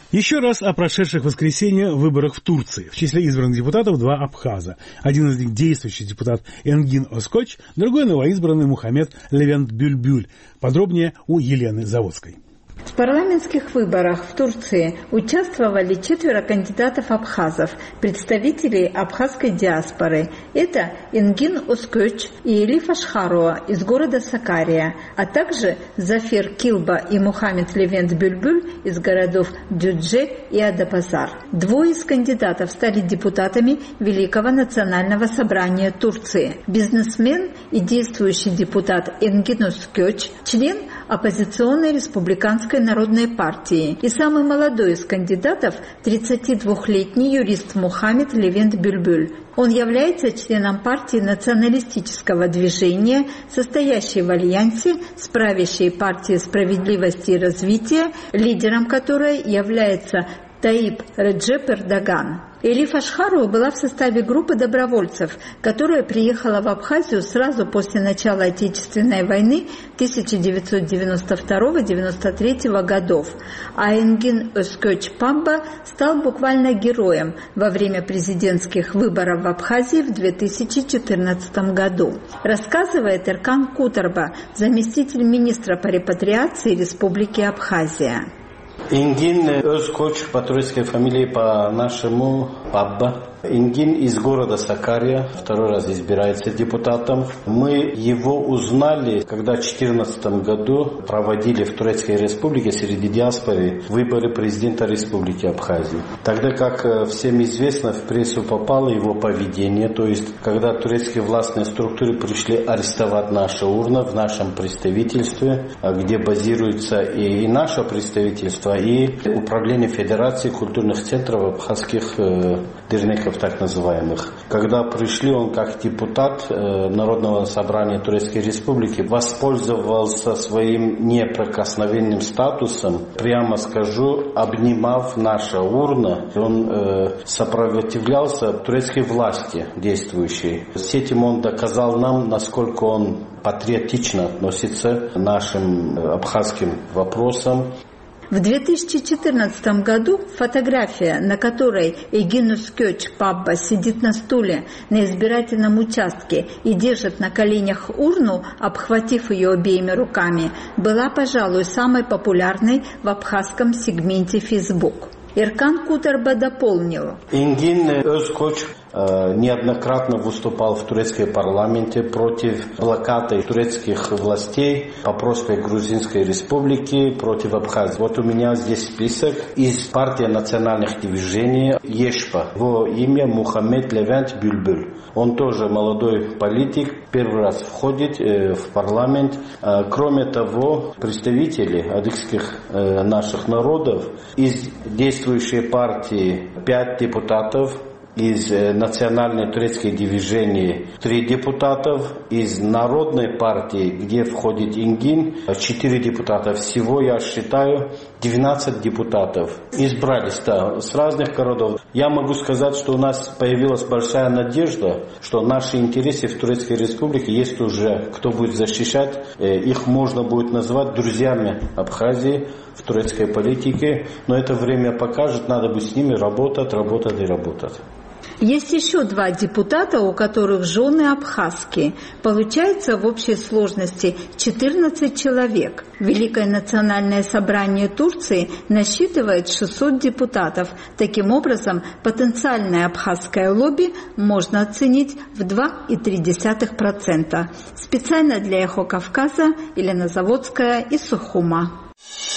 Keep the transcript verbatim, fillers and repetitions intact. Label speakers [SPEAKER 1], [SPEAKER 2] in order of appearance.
[SPEAKER 1] Еще раз о прошедших в воскресенье выборах в Турции. В числе избранных депутатов два абхаза. Один из них действующий депутат Энгин Оскоч, другой новоизбранный Мухаммед Левент Бюльбюль. Подробнее у Елены Заводской.
[SPEAKER 2] В парламентских выборах в Турции участвовали четверо кандидатов-абхазов, представителей абхазской диаспоры. Это Энгин Оскоч и Элиф Ашхаруа из города Сакария, а также Зафир Килба и Мухаммед Левент Бюльбюль из городов Дюдже и Адапазар. Двое из кандидатов стали депутатами Великого национального собрания Турции. Бизнесмен и действующий депутат Энгин Оскоч, член оппозиционной республиканской народной партии, и самый молодой из кандидатов – тридцатидвухлетний юрист Мухаммед Левент Бюльбюль. Он является членом партии националистического движения, состоящей в альянсе с правящей партией справедливости и развития, лидером которой является Таип Реджеп Эрдоган. Элиф Ашхаруа была в составе группы добровольцев, которая приехала в Абхазию сразу после начала Отечественной войны тысяча девятьсот девяносто второго — девяносто третьего годов. А Энгин Оскоч Памба стал буквально героем во время президентских выборов в Абхазии в две тысячи четырнадцатом году. Рассказывает Эркан Кутарба, заместитель министра по репатриации Республики Абхазия.
[SPEAKER 3] Энгин Оскоч, по турецкой фамилии, по-нашему Пабба. Энгин из города Сакария, второй раз избирается депутатом. Мы его узнали, когда в две тысячи четырнадцатом году проводили в Турецкой Республике среди диаспоры выборы президента Республики Абхазия. Тогда, как всем известно, в прессу попало его поведение, то есть, когда турецкие властные структуры пришли арестовать нашу урну в нашем представительстве, где базируется и наше представительство, и Управление Федерации культурных центров абхазских э, дернеков, так называемых. Когда пришли, он как депутат э, Народного собрания Турецкой Республики воспользовался своим неприкосновенным статусом, прямо скажу, обнимав наша урна, он э, сопротивлялся турецкой власти действующей. С этим он доказал нам, насколько он патриотично относится к нашим абхазским вопросам.
[SPEAKER 2] В две тысячи четырнадцатом году фотография, на которой Энгин Оскоч Пабба сидит на стуле на избирательном участке и держит на коленях урну, обхватив ее обеими руками, была, пожалуй, самой популярной в абхазском сегменте Facebook. Эркан Кутарба дополнил.
[SPEAKER 3] Энгин Оскоч неоднократно выступал в турецком парламенте против блокады турецких властей по просьбе Грузинской Республики против Абхазии. Вот у меня здесь список из партии национальных движений Ешпа. Его имя Мухаммед Левент Бюльбюль. Он тоже молодой политик, первый раз входит в парламент. Кроме того, представители адыгских наших народов из действующей партии пять депутатов, из национальной турецкой движения три депутатов, из народной партии, где входит Энгин, четыре депутата. Всего, я считаю, двенадцать депутатов избрались, да, с разных городов. Я могу сказать, что у нас появилась большая надежда, что наши интересы в Турецкой Республике есть уже, кто будет защищать. Их можно будет назвать друзьями Абхазии в турецкой политике. Но это время покажет, надо будет с ними работать, работать и работать.
[SPEAKER 2] Есть еще два депутата, у которых жены абхазские. Получается в общей сложности четырнадцать человек. Великое национальное собрание Турции насчитывает шестьсот депутатов. Таким образом, потенциальное абхазское лобби можно оценить в два целых три десятых процента. Специально для Эхо Кавказа Елена Заводская из Сухума.